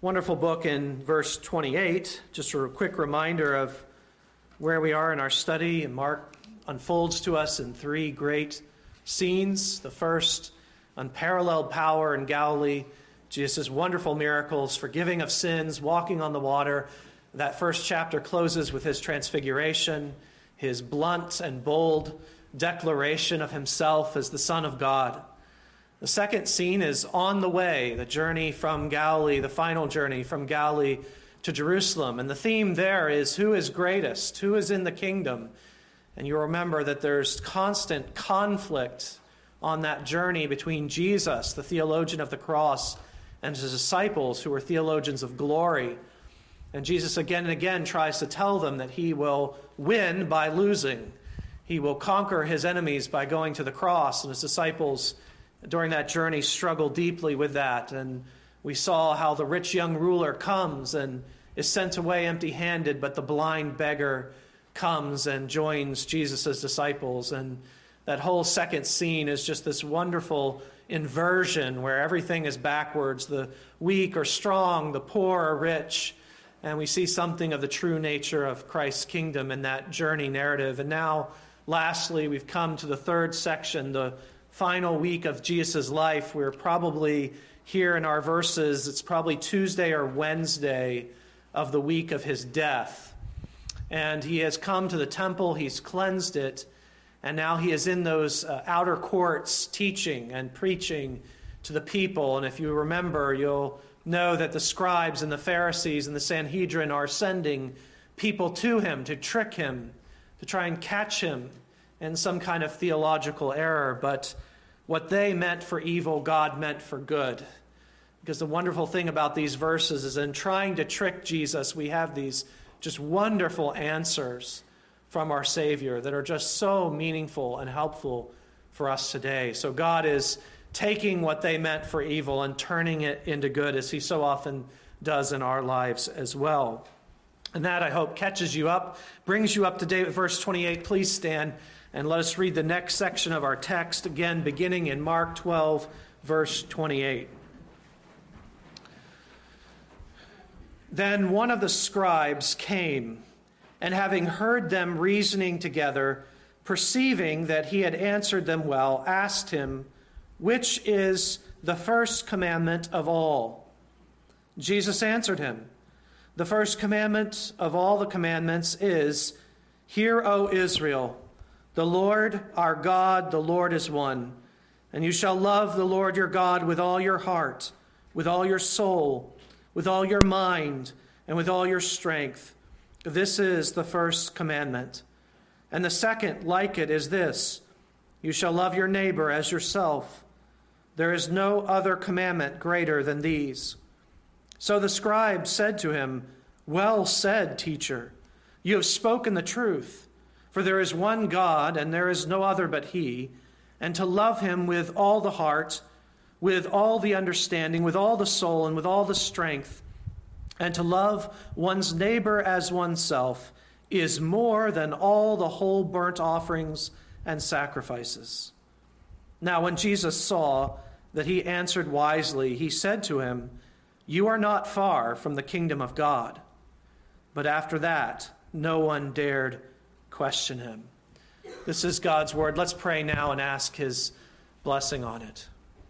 wonderful book in verse 28. Just a quick reminder of where we are in our study. And Mark unfolds to us in three great scenes. The first, unparalleled power in Galilee. Jesus' wonderful miracles, forgiving of sins, walking on the water. That first chapter closes with his transfiguration, his blunt and bold declaration of himself as the Son of God. The second scene is on the way, the journey from Galilee, the final journey from Galilee to Jerusalem. And the theme there is who is greatest, who is in the kingdom. And you remember that there's constant conflict on that journey between Jesus, the theologian of the cross, and his disciples, who were theologians of glory. And Jesus again and again tries to tell them that he will win by losing. He will conquer his enemies by going to the cross. And his disciples during that journey struggle deeply with that. And we saw how the rich young ruler comes and is sent away empty-handed, but the blind beggar comes and joins Jesus' disciples. And that whole second scene is just this wonderful inversion where everything is backwards. The weak are strong, the poor are rich. And we see something of the true nature of Christ's kingdom in that journey narrative. And now, lastly, we've come to the third section, the final week of Jesus' life. We're probably here in our verses, it's probably Tuesday or Wednesday of the week of his death. And he has come to the temple, he's cleansed it, and now he is in those outer courts teaching and preaching to the people. And if you remember, you'll know that the scribes and the Pharisees and the Sanhedrin are sending people to him to trick him, to try and catch him in some kind of theological error. But what they meant for evil, God meant for good. Because the wonderful thing about these verses is in trying to trick Jesus, we have these just wonderful answers from our Savior that are just so meaningful and helpful for us today. So God is taking what they meant for evil and turning it into good, as he so often does in our lives as well. And that, I hope, catches you up, brings you up to date with verse 28. Please stand and let us read the next section of our text, again beginning in Mark 12, verse 28. Then one of the scribes came, and having heard them reasoning together, perceiving that he had answered them well, asked him, "Which is the first commandment of all?" Jesus answered him, "The first commandment of all the commandments is, 'Hear, O Israel, the Lord our God, the Lord is one. And you shall love the Lord your God with all your heart, with all your soul, with all your mind, and with all your strength. This is the first commandment. And the second, like it, is this: you shall love your neighbor as yourself. There is no other commandment greater than these.' So the scribe said to him, 'Well said, teacher. You have spoken the truth. For there is one God, and there is no other but he, and to love him with all the heart, with all the understanding, with all the soul, and with all the strength, and to love one's neighbor as oneself is more than all the whole burnt offerings and sacrifices.' Now when Jesus saw that he answered wisely, he said to him, 'You are not far from the kingdom of God.' But after that, no one dared question him." This is God's word. Let's pray now and ask his blessing on it.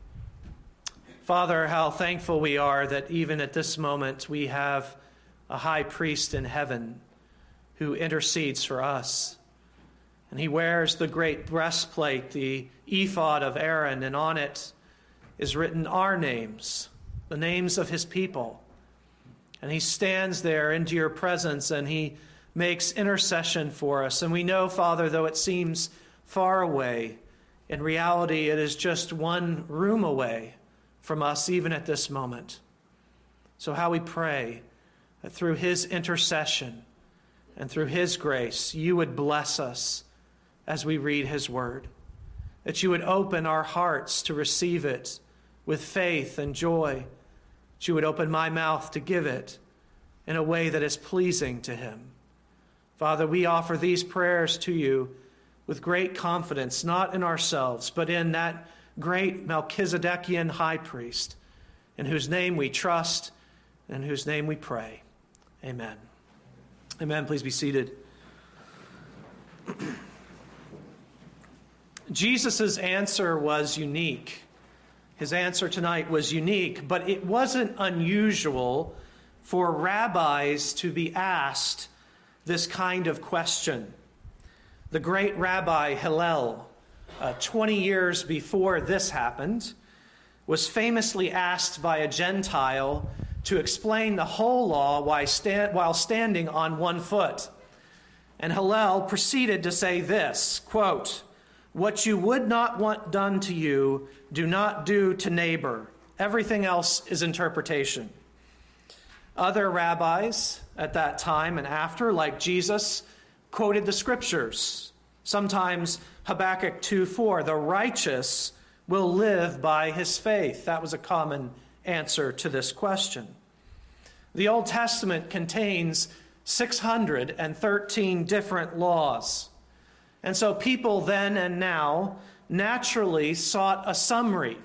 Father, how thankful we are that even at this moment we have a high priest in heaven who intercedes for us. And he wears the great breastplate, the ephod of Aaron, and on it is written our names, the names of his people. And he stands there into your presence and he makes intercession for us. And we know, Father, though it seems far away, in reality it is just one room away from us even at this moment. So how we pray that through his intercession and through his grace, you would bless us as we read his word, that you would open our hearts to receive it with faith and joy, that you would open my mouth to give it in a way that is pleasing to him. Father, we offer these prayers to you with great confidence, not in ourselves, but in that great Melchizedekian high priest, in whose name we trust in whose name we pray. Amen. Amen. Please be seated. Jesus' answer was unique. His answer tonight was unique, but it wasn't unusual for rabbis to be asked this kind of question. The great Rabbi Hillel, 20 years before this happened, was famously asked by a Gentile to explain the whole law while standing on one foot. And Hillel proceeded to say this, quote, "What you would not want done to you, do not do to neighbor. Everything else is interpretation." Other rabbis at that time and after, like Jesus, quoted the scriptures. Sometimes Habakkuk 2:4, "The righteous will live by his faith." That was a common answer to this question. The Old Testament contains 613 different laws. And so people then and now naturally sought a summary,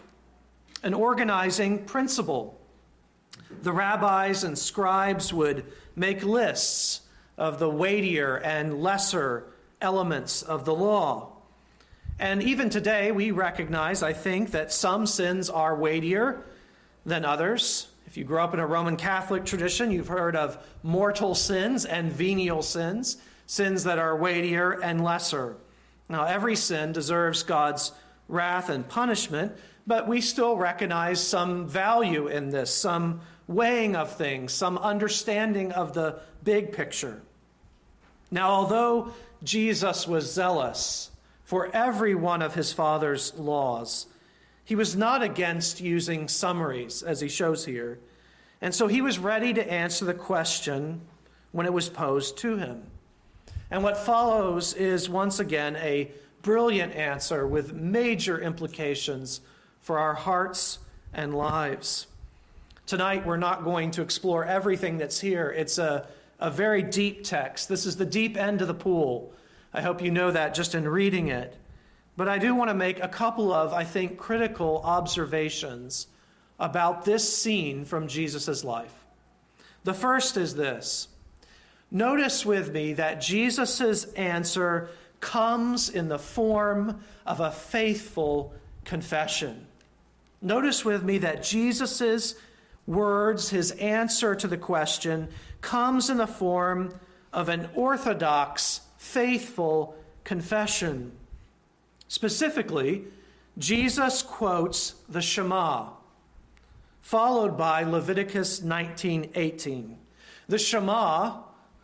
an organizing principle. The rabbis and scribes would make lists of the weightier and lesser elements of the law. And even today, we recognize, I think, that some sins are weightier than others. If you grew up in a Roman Catholic tradition, you've heard of mortal sins and venial sins, sins that are weightier and lesser. Now, every sin deserves God's wrath and punishment, but we still recognize some value in this, some weighing of things, some understanding of the big picture. Now, although Jesus was zealous for every one of his Father's laws, he was not against using summaries, as he shows here. And so he was ready to answer the question when it was posed to him. And what follows is, once again, a brilliant answer with major implications for our hearts and lives. Tonight, we're not going to explore everything that's here. It's a very deep text. This is the deep end of the pool. I hope you know that just in reading it. But I do want to make a couple of, I think, critical observations about this scene from Jesus' life. The first is this. Notice with me that Jesus' answer comes in the form of a faithful confession. Notice with me that Jesus' words, his answer to the question, comes in the form of an orthodox, faithful confession. Specifically, Jesus quotes the Shema, followed by Leviticus 19:18. The Shema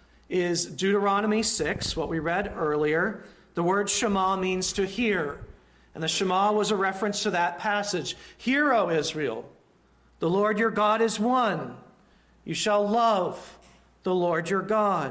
is Deuteronomy 6, what we read earlier. The word Shema means to hear, and the Shema was a reference to that passage. "Hear, O Israel, the Lord your God is one. You shall love the Lord your God."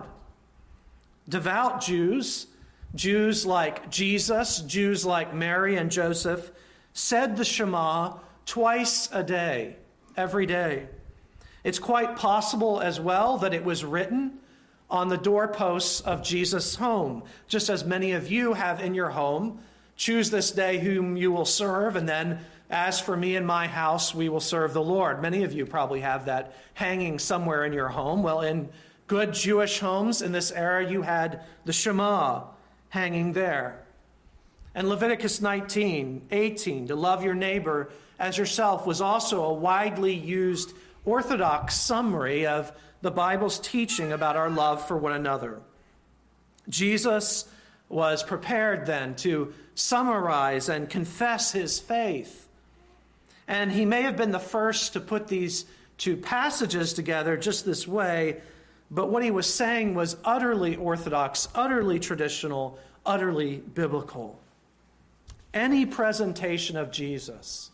Devout Jews, Jews like Jesus, Jews like Mary and Joseph, said the Shema twice a day, every day. It's quite possible as well that it was written on the doorposts of Jesus' home, just as many of you have in your home. "Choose this day whom you will serve," and then, "As for me and my house, we will serve the Lord." Many of you probably have that hanging somewhere in your home. Well, in good Jewish homes in this era, you had the Shema hanging there. And Leviticus 19:18, to love your neighbor as yourself, was also a widely used orthodox summary of the Bible's teaching about our love for one another. Jesus was prepared then to summarize and confess his faith. And he may have been the first to put these two passages together just this way, but what he was saying was utterly orthodox, utterly traditional, utterly biblical. Any presentation of Jesus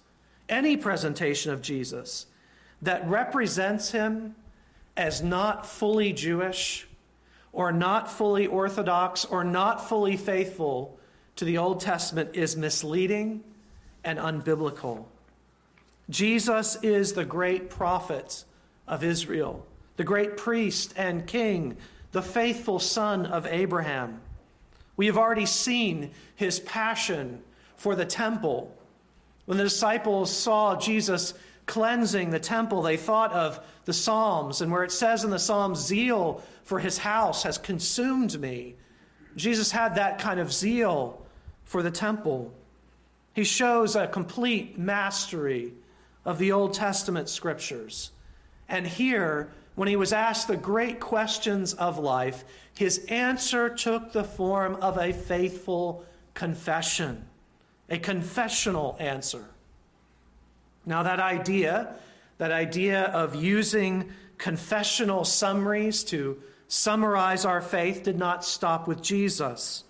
that represents him as not fully Jewish or not fully Orthodox or not fully faithful to the Old Testament is misleading and unbiblical. Jesus is the great prophet of Israel, the great priest and king, the faithful son of Abraham. We have already seen his passion for the temple. When the disciples saw Jesus cleansing the temple, they thought of the Psalms, and where it says in the Psalms, zeal for his house has consumed me. Jesus had that kind of zeal for the temple. He shows a complete mastery of the Old Testament scriptures. And here, when he was asked the great questions of life, his answer took the form of a faithful confession, a confessional answer. Now that idea of using confessional summaries to summarize our faith did not stop with Jesus.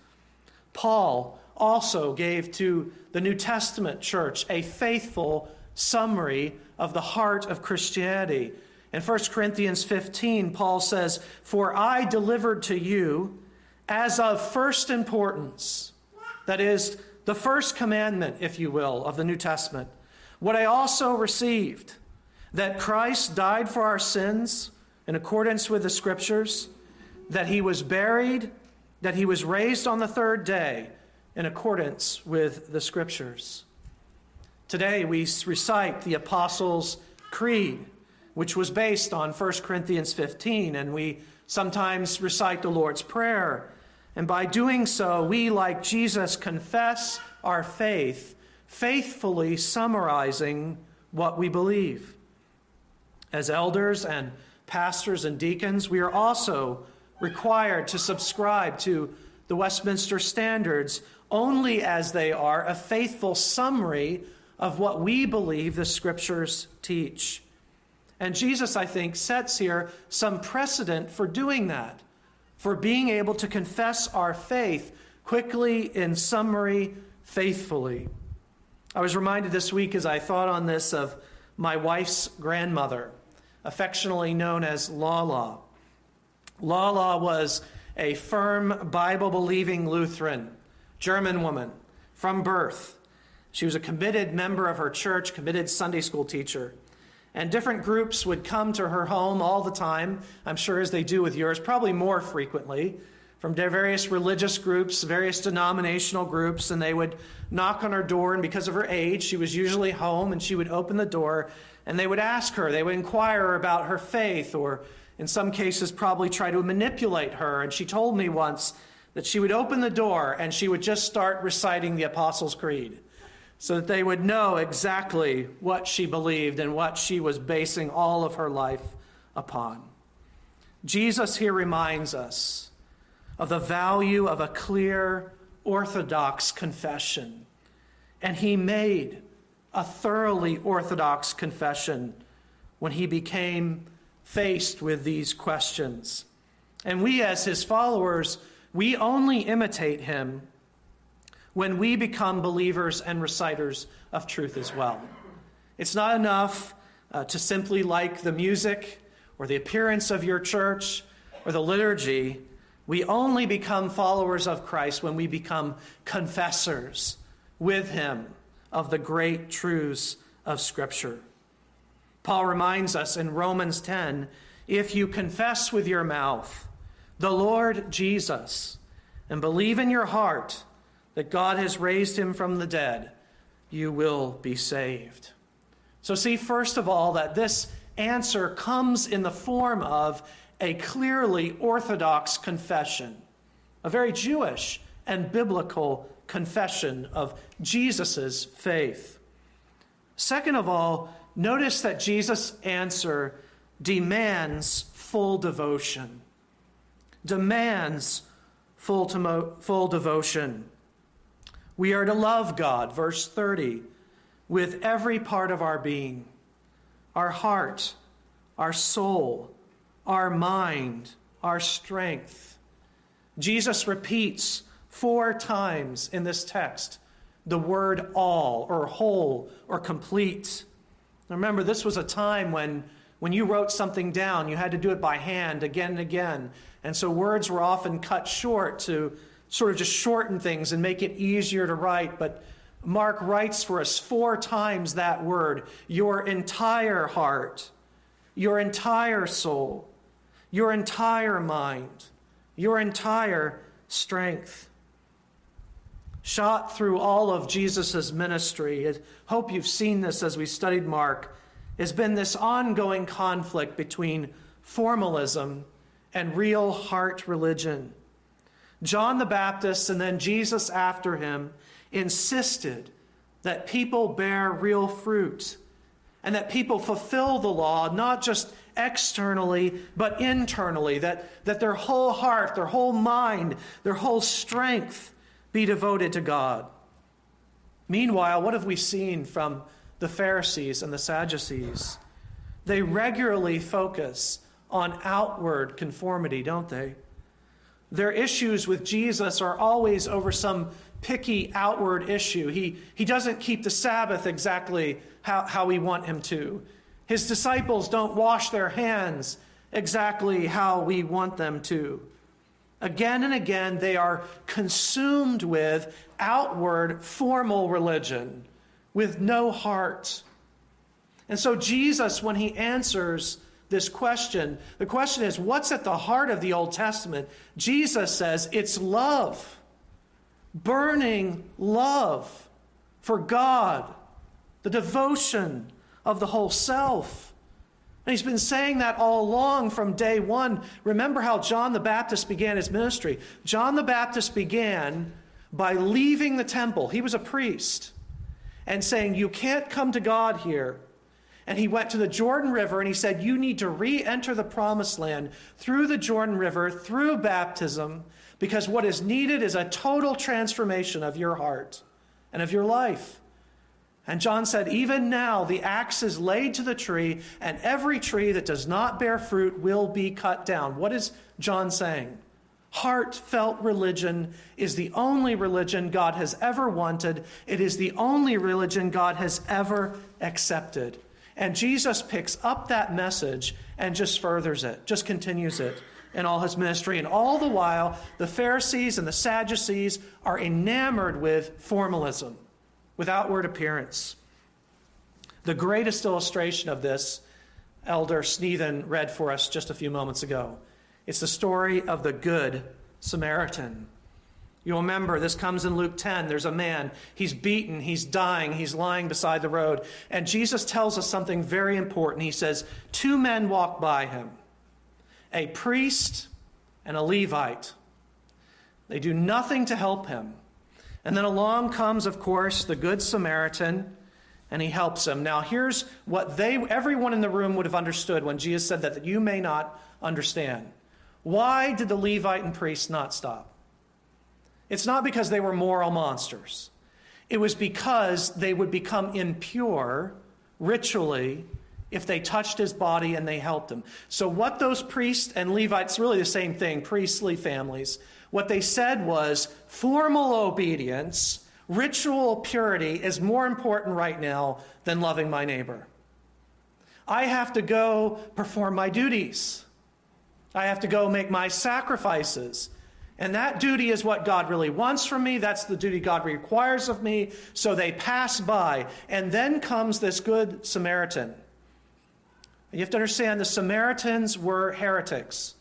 Paul also gave to the New Testament church a faithful summary of the heart of Christianity. In 1 Corinthians 15, Paul says, "For I delivered to you as of first importance," that is, the first commandment, if you will, of the New Testament, "what I also received, that Christ died for our sins in accordance with the Scriptures, that he was buried, that he was raised on the third day in accordance with the Scriptures." Today we recite the Apostles' Creed, which was based on 1 Corinthians 15, and we sometimes recite the Lord's Prayer. And by doing so, we, like Jesus, confess our faith, faithfully summarizing what we believe. As elders and pastors and deacons, we are also required to subscribe to the Westminster Standards only as they are a faithful summary of what we believe the Scriptures teach. And Jesus, I think, sets here some precedent for doing that, for being able to confess our faith quickly, in summary, faithfully. I was reminded this week as I thought on this of my wife's grandmother, affectionately known as Lala. Lala was a firm Bible-believing Lutheran, German woman from birth. She was a committed member of her church, committed Sunday school teacher. And different groups would come to her home all the time, I'm sure as they do with yours, probably more frequently, from their various religious groups, various denominational groups, and they would knock on her door, and because of her age, she was usually home, and she would open the door, and they would ask her, they would inquire about her faith, or in some cases probably try to manipulate her. And she told me once that she would open the door and she would just start reciting the Apostles' Creed, so that they would know exactly what she believed and what she was basing all of her life upon. Jesus here reminds us of the value of a clear, orthodox confession. And he made a thoroughly orthodox confession when he became faced with these questions. And we, as his followers, we only imitate him when we become believers and reciters of truth as well. It's not enough to simply like the music or the appearance of your church or the liturgy. We only become followers of Christ when we become confessors with him of the great truths of Scripture. Paul reminds us in Romans 10, if you confess with your mouth the Lord Jesus and believe in your heart that God has raised him from the dead, you will be saved. So see, first of all, that this answer comes in the form of a clearly orthodox confession, a very Jewish and biblical confession of Jesus' faith. Second of all, notice that Jesus' answer demands full devotion. Demands full devotion. We are to love God, verse 30, with every part of our being, our heart, our soul, our mind, our strength. Jesus repeats 4 times in this text the word all, or whole, or complete. Remember, this was a time when you wrote something down, you had to do it by hand again and again. And so words were often cut short to sort of just shorten things and make it easier to write. But Mark writes for us 4 times that word: your entire heart, your entire soul, your entire mind, your entire strength. Shot through all of Jesus' ministry, I hope you've seen this as we studied Mark, has been this ongoing conflict between formalism and real heart religion. John the Baptist and then Jesus after him insisted that people bear real fruit and that people fulfill the law, not just externally, but internally, that their whole heart, their whole mind, their whole strength be devoted to God. Meanwhile, what have we seen from the Pharisees and the Sadducees? They regularly focus on outward conformity, don't they? Their issues with Jesus are always over some picky outward issue. He doesn't keep the Sabbath exactly how we want him to. His disciples don't wash their hands exactly how we want them to. Again and again, they are consumed with outward formal religion with no heart. And so Jesus, when he answers this question, the question is, what's at the heart of the Old Testament? Jesus says it's love. Burning love for God, the devotion of the whole self. And he's been saying that all along from day one. Remember how John the Baptist began his ministry. John the Baptist began by leaving the temple. He was a priest. And saying, you can't come to God here. And he went to the Jordan River and he said, you need to re-enter the promised land through the Jordan River, through baptism, because what is needed is a total transformation of your heart and of your life. And John said, even now the axe is laid to the tree, and every tree that does not bear fruit will be cut down. What is John saying? Heartfelt religion is the only religion God has ever wanted. It is the only religion God has ever accepted. And Jesus picks up that message and just furthers it, just continues it in all his ministry. And all the while, the Pharisees and the Sadducees are enamored with formalism, with outward appearance. The greatest illustration of this, Elder Sneathen read for us just a few moments ago. It's the story of the Good Samaritan. You'll remember, this comes in Luke 10. There's a man. He's beaten. He's dying. He's lying beside the road. And Jesus tells us something very important. He says, 2 men walk by him, a priest and a Levite. They do nothing to help him. And then along comes, of course, the Good Samaritan, and he helps him. Now, here's what everyone in the room would have understood when Jesus said that you may not understand. Why did the Levite and priest not stop? It's not because they were moral monsters. It was because they would become impure ritually if they touched his body and they helped him. So what those priests and Levites, really the same thing, priestly families, what they said was formal obedience, ritual purity is more important right now than loving my neighbor. I have to go perform my duties. I have to go make my sacrifices. And that duty is what God really wants from me. That's the duty God requires of me. So they pass by. And then comes this Good Samaritan. You have to understand the Samaritans were heretics.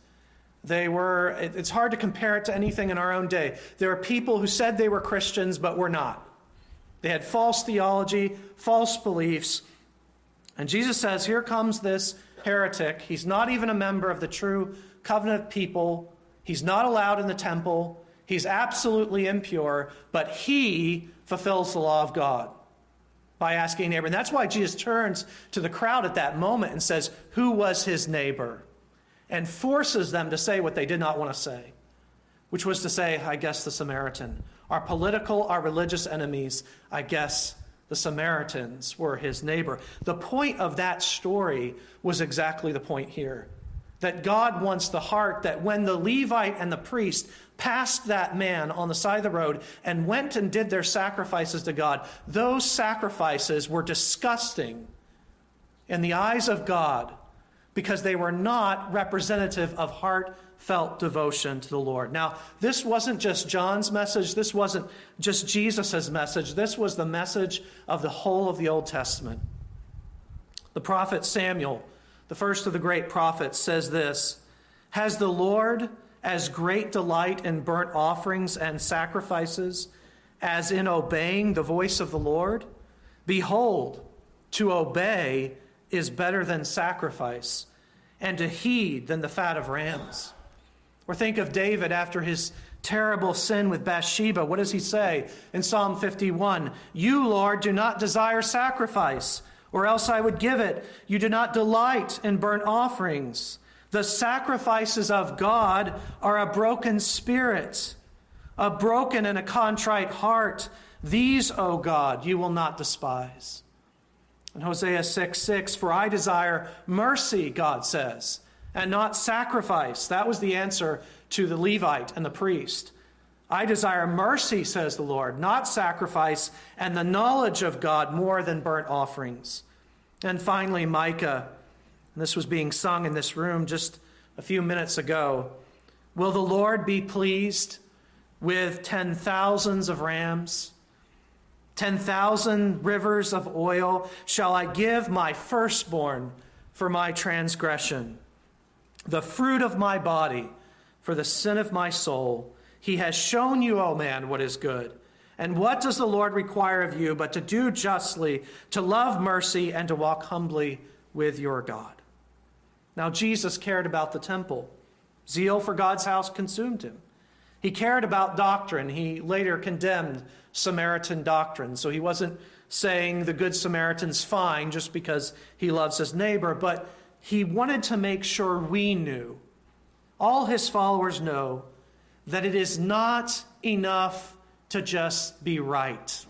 It's hard to compare it to anything in our own day. There are people who said they were Christians but were not. They had false theology, false beliefs. And Jesus says, here comes this heretic. He's not even a member of the true covenant people. He's not allowed in the temple. He's absolutely impure, but he fulfills the law of God by asking a neighbor. And that's why Jesus turns to the crowd at that moment and says, who was his neighbor? And forces them to say what they did not want to say, which was to say, I guess the Samaritan. Our political, our religious enemies, I guess the Samaritans were his neighbor. The point of that story was exactly the point here. That God wants the heart, that when the Levite and the priest passed that man on the side of the road and went and did their sacrifices to God, those sacrifices were disgusting in the eyes of God because they were not representative of heartfelt devotion to the Lord. Now, this wasn't just John's message. This wasn't just Jesus' message. This was the message of the whole of the Old Testament. The prophet Samuel, the first of the great prophets, says this, has the Lord as great delight in burnt offerings and sacrifices as in obeying the voice of the Lord? Behold, to obey is better than sacrifice, and to heed than the fat of rams. Or think of David after his terrible sin with Bathsheba. What does he say in Psalm 51? You, Lord, do not desire sacrifice, or else I would give it. You do not delight in burnt offerings. The sacrifices of God are a broken spirit, a broken and a contrite heart. These, O God, you will not despise. In Hosea 6:6, for I desire mercy, God says, and not sacrifice. That was the answer to the Levite and the priest. I desire mercy, says the Lord, not sacrifice, and the knowledge of God more than burnt offerings. And finally, Micah, and this was being sung in this room just a few minutes ago. Will the Lord be pleased with 10,000s of rams? 10,000 rivers of oil shall I give my firstborn for my transgression, the fruit of my body for the sin of my soul. He has shown you, O man, what is good. And what does the Lord require of you but to do justly, to love mercy, and to walk humbly with your God? Now, Jesus cared about the temple. Zeal for God's house consumed him. He cared about doctrine. He later condemned Samaritan doctrine. So he wasn't saying the Good Samaritan's fine just because he loves his neighbor, but he wanted to make sure we knew, all his followers know, that it is not enough to just be right.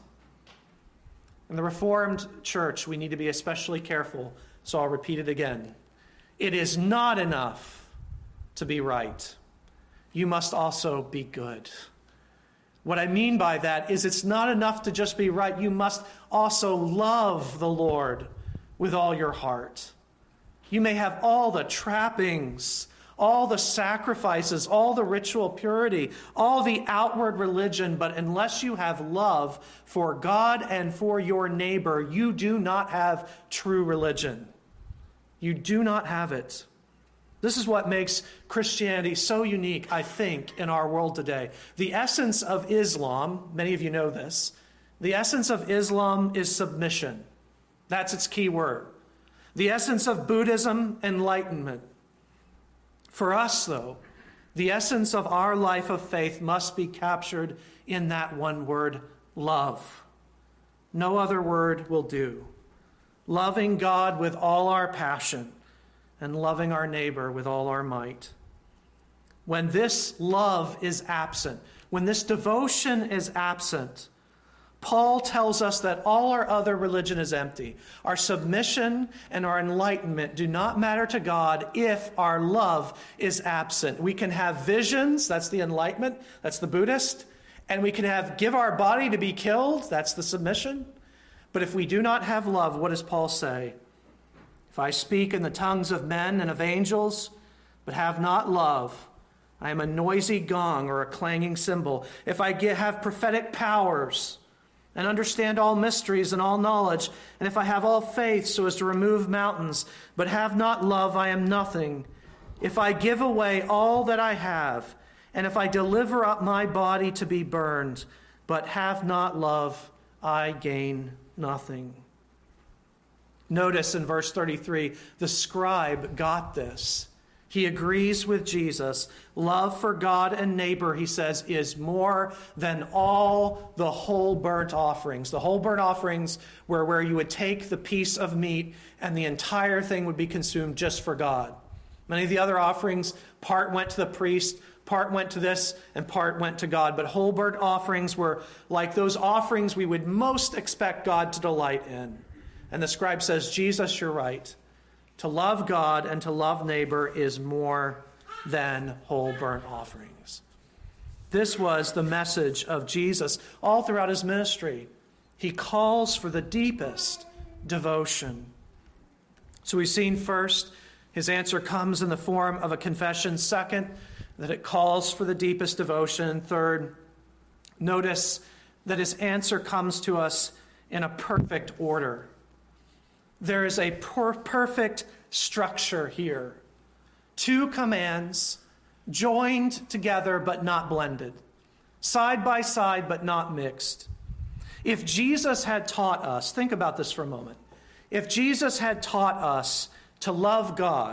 In the Reformed Church, we need to be especially careful, so I'll repeat it again. It is not enough to be right. You must also be good. What I mean by that is it's not enough to just be right. You must also love the Lord with all your heart. You may have all the trappings, all the sacrifices, all the ritual purity, all the outward religion, but unless you have love for God and for your neighbor, you do not have true religion. You do not have it. This is what makes Christianity so unique, I think, in our world today. The essence of Islam, many of you know this, the essence of Islam is submission. That's its key word. The essence of Buddhism, enlightenment. For us, though, the essence of our life of faith must be captured in that one word, love. No other word will do. Loving God with all our passion and loving our neighbor with all our might. When this love is absent, when this devotion is absent, Paul tells us that all our other religion is empty. Our submission and our enlightenment do not matter to God if our love is absent. We can have visions, that's the enlightenment, that's the Buddhist, and we can give our body to be killed, that's the submission. But if we do not have love, what does Paul say? If I speak in the tongues of men and of angels, but have not love, I am a noisy gong or a clanging cymbal. If I have prophetic powers and understand all mysteries and all knowledge, and if I have all faith so as to remove mountains, but have not love, I am nothing. If I give away all that I have, and if I deliver up my body to be burned, but have not love, I gain nothing. Notice in verse 33, the scribe got this. He agrees with Jesus. Love for God and neighbor, he says, is more than all the whole burnt offerings. The whole burnt offerings were where you would take the piece of meat and the entire thing would be consumed just for God. Many of the other offerings, part went to the priest, part went to this, and part went to God. But whole burnt offerings were like those offerings we would most expect God to delight in. And the scribe says, Jesus, you're right. To love God and to love neighbor is more than whole burnt offerings. This was the message of Jesus all throughout his ministry. He calls for the deepest devotion. So we've seen first, his answer comes in the form of a confession. Second, that it calls for the deepest devotion. Third, notice that his answer comes to us in a perfect order. There is a perfect structure here. Two commands joined together but not blended. Side by side but not mixed. If Jesus had taught us, think about this for a moment. If Jesus had taught us to love God,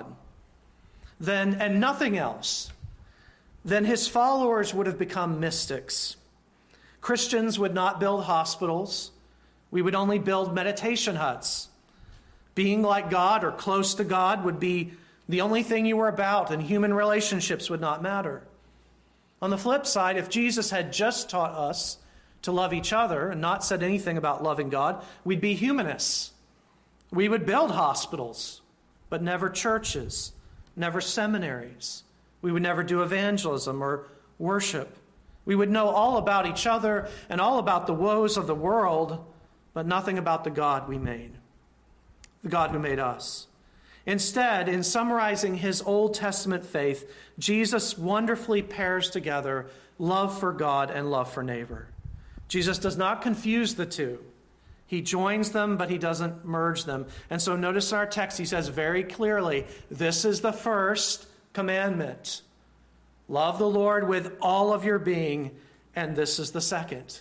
then, and nothing else, then his followers would have become mystics. Christians would not build hospitals. We would only build meditation huts. Being like God or close to God would be the only thing you were about, and human relationships would not matter. On the flip side, if Jesus had just taught us to love each other and not said anything about loving God, we'd be humanists. We would build hospitals, but never churches, never seminaries. We would never do evangelism or worship. We would know all about each other and all about the woes of the world, but nothing about the God we made, the God who made us. Instead, in summarizing his Old Testament faith, Jesus wonderfully pairs together love for God and love for neighbor. Jesus does not confuse the two. He joins them, but he doesn't merge them. And so notice in our text, he says very clearly, this is the first commandment. Love the Lord with all of your being, and this is the second.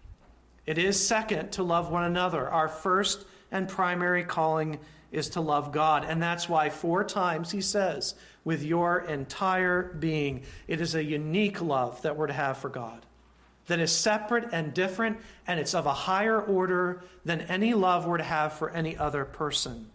It is second to love one another. Our first and primary calling is to love God. And that's why 4 times he says, with your entire being. It is a unique love that we're to have for God, that is separate and different, and it's of a higher order than any love we're to have for any other person.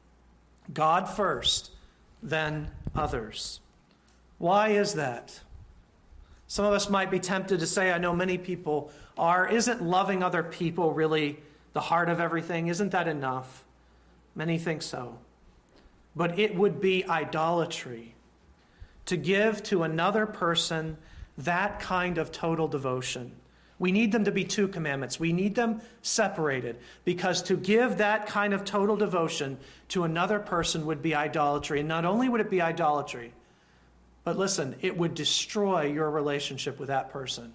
God first, then others. Why is that? Some of us might be tempted to say, I know many people are, isn't loving other people really the heart of everything? Isn't that enough? Many think so. But it would be idolatry to give to another person that kind of total devotion. We need them to be 2 commandments. We need them separated, because to give that kind of total devotion to another person would be idolatry. And not only would it be idolatry, but listen, it would destroy your relationship with that person.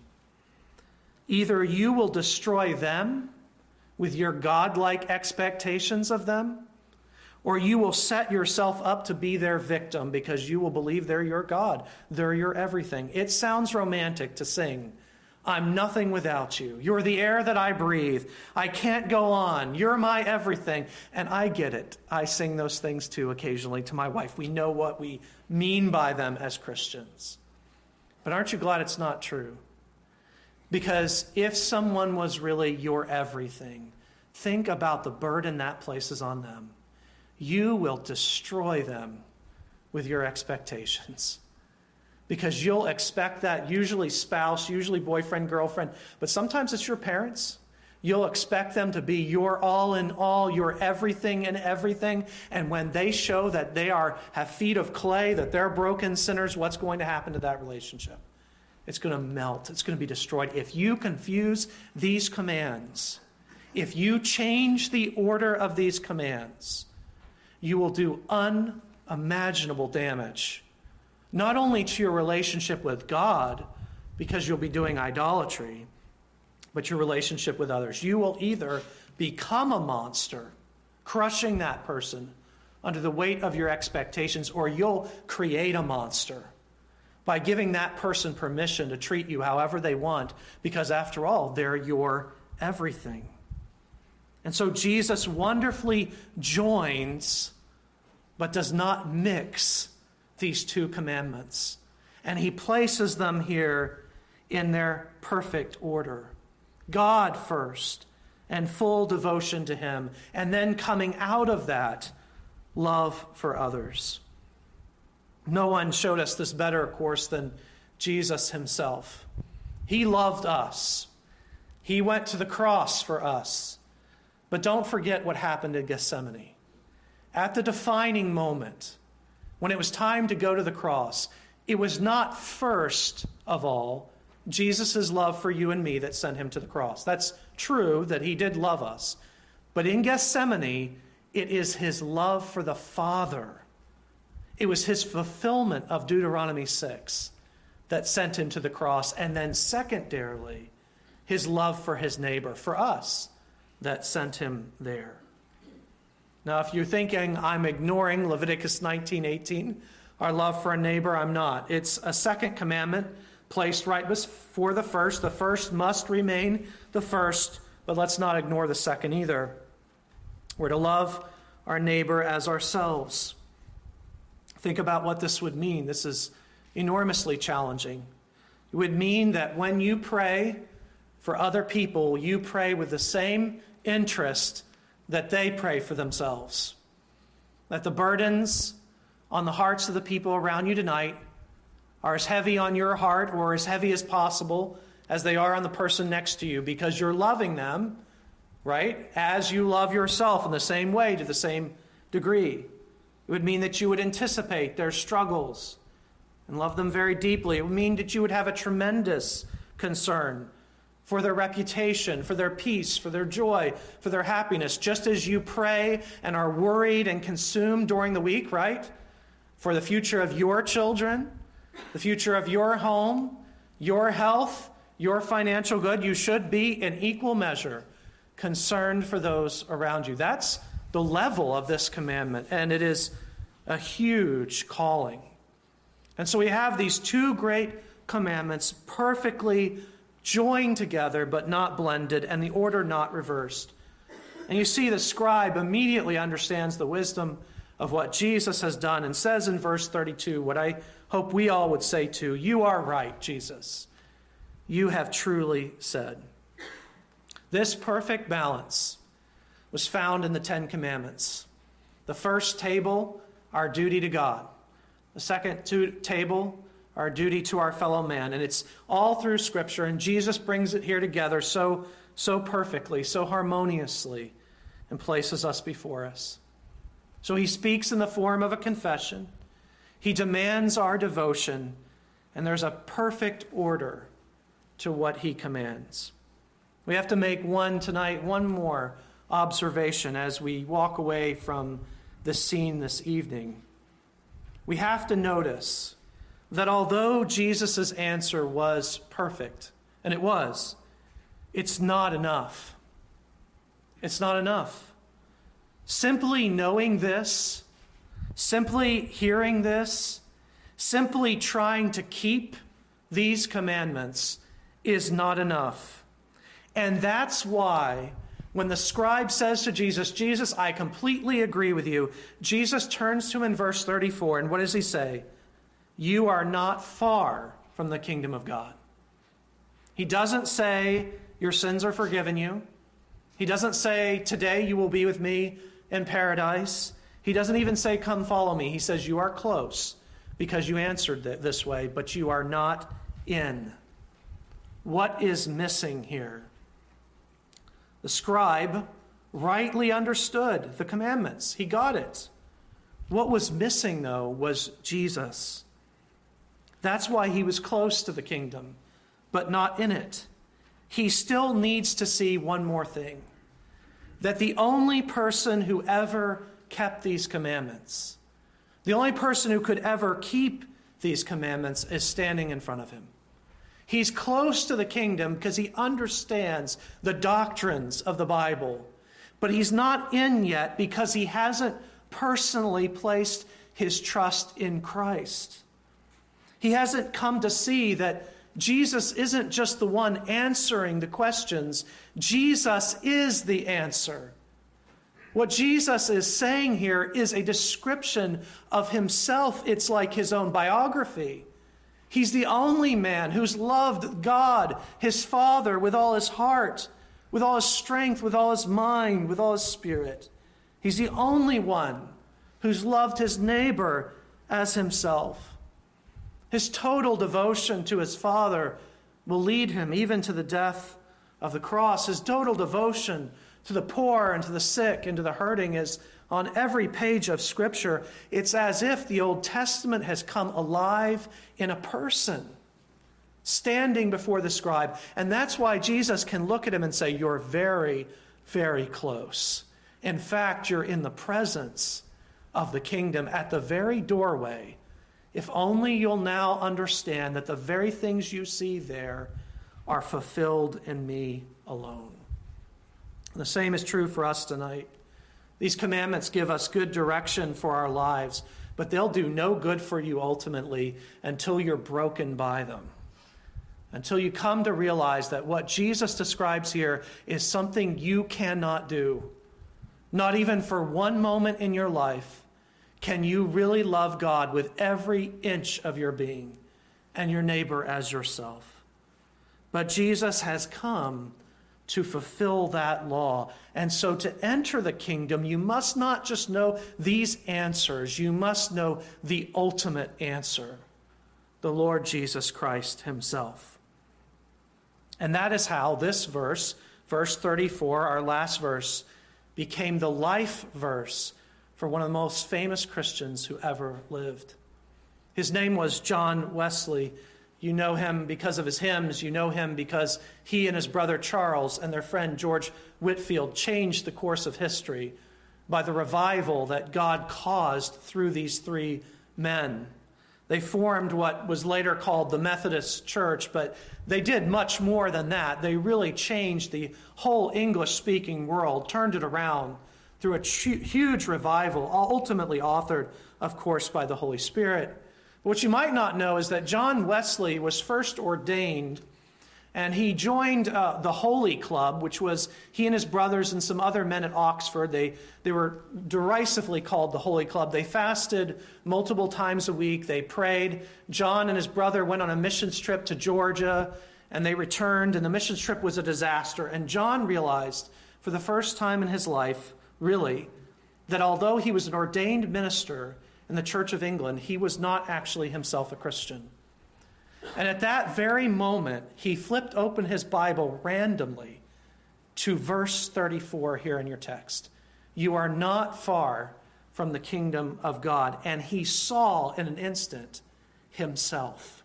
Either you will destroy them with your godlike expectations of them, or you will set yourself up to be their victim because you will believe they're your God. They're your everything. It sounds romantic to sing, I'm nothing without you. You're the air that I breathe. I can't go on. You're my everything. And I get it. I sing those things too occasionally to my wife. We know what we mean by them as Christians. But aren't you glad it's not true? Because if someone was really your everything, think about the burden that places on them. You will destroy them with your expectations. Because you'll expect that, usually spouse, usually boyfriend, girlfriend, but sometimes it's your parents. You'll expect them to be your all in all, your everything in everything. And when they show that they have feet of clay, that they're broken sinners, what's going to happen to that relationship? It's going to melt. It's going to be destroyed. If you confuse these commands, if you change the order of these commands, you will do unimaginable damage, not only to your relationship with God, because you'll be doing idolatry, but your relationship with others. You will either become a monster, crushing that person under the weight of your expectations, or you'll create a monster by giving that person permission to treat you however they want, because after all, they're your everything. And so Jesus wonderfully joins, but does not mix these 2 commandments. And he places them here in their perfect order. God first, and full devotion to him. And then coming out of that, love for others. No one showed us this better, of course, than Jesus himself. He loved us. He went to the cross for us. But don't forget what happened in Gethsemane. At the defining moment, when it was time to go to the cross, it was not first of all Jesus' love for you and me that sent him to the cross. That's true that he did love us. But in Gethsemane, it is his love for the Father. It was his fulfillment of Deuteronomy 6 that sent him to the cross. And then secondarily, his love for his neighbor, for us, that sent him there. Now, if you're thinking I'm ignoring Leviticus 19:18, our love for a neighbor, I'm not. It's a second commandment placed right before the first. The first must remain the first, but let's not ignore the second either. We're to love our neighbor as ourselves. Think about what this would mean. This is enormously challenging. It would mean that when you pray for other people, you pray with the same interest that they pray for themselves. That the burdens on the hearts of the people around you tonight are as heavy on your heart, or as heavy as possible, as they are on the person next to you, because you're loving them, right, as you love yourself in the same way, to the same degree. It would mean that you would anticipate their struggles and love them very deeply. It would mean that you would have a tremendous concern for their reputation, for their peace, for their joy, for their happiness, just as you pray and are worried and consumed during the week, right? For the future of your children, the future of your home, your health, your financial good. You should be in equal measure concerned for those around you. That's the level of this commandment, and it is a huge calling. And so we have these two great commandments perfectly joined together but not blended, and the order not reversed. And you see the scribe immediately understands the wisdom of what Jesus has done and says in verse 32 what I hope we all would say too: "You are right, Jesus. You have truly said." This perfect balance was found in the Ten Commandments. The first table, our duty to God. The second table, our duty to our fellow man. And it's all through Scripture, and Jesus brings it here together so perfectly, so harmoniously, and places us before us. So he speaks in the form of a confession. He demands our devotion, and there's a perfect order to what he commands. We have to make one more observation as we walk away from this scene this evening. We have to notice that although Jesus' answer was perfect, and it was, it's not enough. It's not enough. Simply knowing this, simply hearing this, simply trying to keep these commandments is not enough. And that's why when the scribe says to Jesus, "Jesus, I completely agree with you," Jesus turns to him in verse 34, and what does he say? "You are not far from the kingdom of God." He doesn't say, "Your sins are forgiven you." He doesn't say, "Today you will be with me in paradise." He doesn't even say, "Come follow me." He says, "You are close because you answered this way, but you are not in." What is missing here? The scribe rightly understood the commandments. He got it. What was missing, though, was Jesus. That's why he was close to the kingdom, but not in it. He still needs to see one more thing: that the only person who ever kept these commandments, the only person who could ever keep these commandments, is standing in front of him. He's close to the kingdom because he understands the doctrines of the Bible, but he's not in yet because he hasn't personally placed his trust in Christ. He hasn't come to see that Jesus isn't just the one answering the questions. Jesus is the answer. What Jesus is saying here is a description of himself. It's like his own biography. He's the only man who's loved God, his Father, with all his heart, with all his strength, with all his mind, with all his spirit. He's the only one who's loved his neighbor as himself. His total devotion to his Father will lead him even to the death of the cross. His total devotion to the poor and to the sick and to the hurting is on every page of Scripture. It's as if the Old Testament has come alive in a person standing before the scribe. And that's why Jesus can look at him and say, "You're very, very close. In fact, you're in the presence of the kingdom at the very doorway. If only you'll now understand that the very things you see there are fulfilled in me alone." The same is true for us tonight. These commandments give us good direction for our lives, but they'll do no good for you ultimately until you're broken by them. Until you come to realize that what Jesus describes here is something you cannot do. Not even for one moment in your life can you really love God with every inch of your being and your neighbor as yourself. But Jesus has come to fulfill that law. And so to enter the kingdom, you must not just know these answers. You must know the ultimate answer, the Lord Jesus Christ himself. And that is how this verse, verse 34, our last verse, became the life verse for one of the most famous Christians who ever lived. His name was John Wesley. You know him because of his hymns. You know him because he and his brother Charles and their friend George Whitefield changed the course of history by the revival that God caused through these three men. They formed what was later called the Methodist Church, but they did much more than that. They really changed the whole English-speaking world, turned it around through a huge revival, ultimately authored, of course, by the Holy Spirit. But what you might not know is that John Wesley was first ordained, and he joined the Holy Club, which was he and his brothers and some other men at Oxford. They were derisively called the Holy Club. They fasted multiple times a week. They prayed. John and his brother went on a missions trip to Georgia, and they returned, and the missions trip was a disaster. And John realized for the first time in his life, really, that although he was an ordained minister in the Church of England, he was not actually himself a Christian. And at that very moment, he flipped open his Bible randomly to verse 34 here in your text. You are not far from the kingdom of God. And he saw in an instant himself.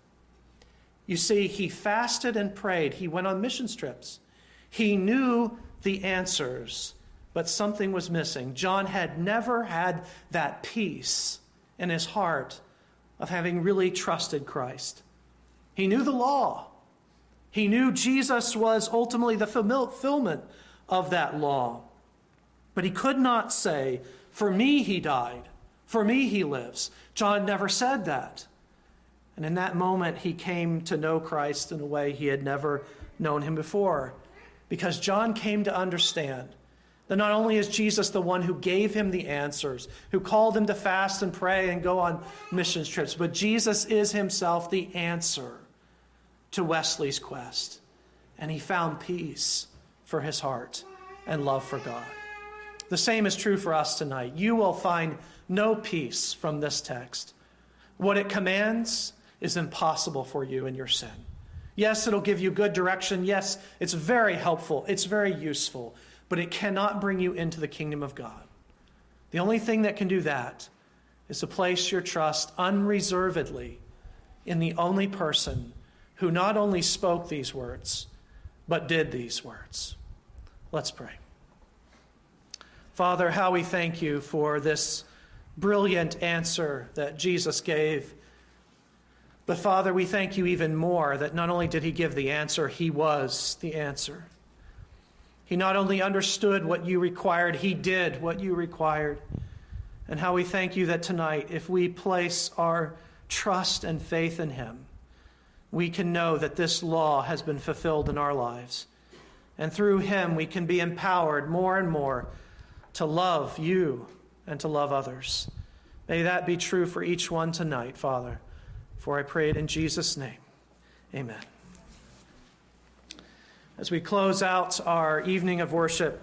You see, he fasted and prayed. He went on mission trips. He knew the answers, but something was missing. John had never had that peace in his heart of having really trusted Christ. He knew the law. He knew Jesus was ultimately the fulfillment of that law. But he could not say, for me he died, for me he lives. John never said that. And in that moment, he came to know Christ in a way he had never known him before. Because John came to understand that not only is Jesus the one who gave him the answers, who called him to fast and pray and go on mission trips, but Jesus is himself the answer to Wesley's quest. And he found peace for his heart and love for God. The same is true for us tonight. You will find no peace from this text. What it commands is impossible for you in your sin. Yes, it'll give you good direction. Yes, it's very helpful. It's very useful. But it cannot bring you into the kingdom of God. The only thing that can do that is to place your trust unreservedly in the only person who not only spoke these words, but did these words. Let's pray. Father, how we thank you for this brilliant answer that Jesus gave. But Father, we thank you even more that not only did he give the answer, he was the answer. He not only understood what you required, he did what you required. And how we thank you that tonight, if we place our trust and faith in him, we can know that this law has been fulfilled in our lives. And through him, we can be empowered more and more to love you and to love others. May that be true for each one tonight, Father. For I pray it in Jesus' name. Amen. As we close out our evening of worship,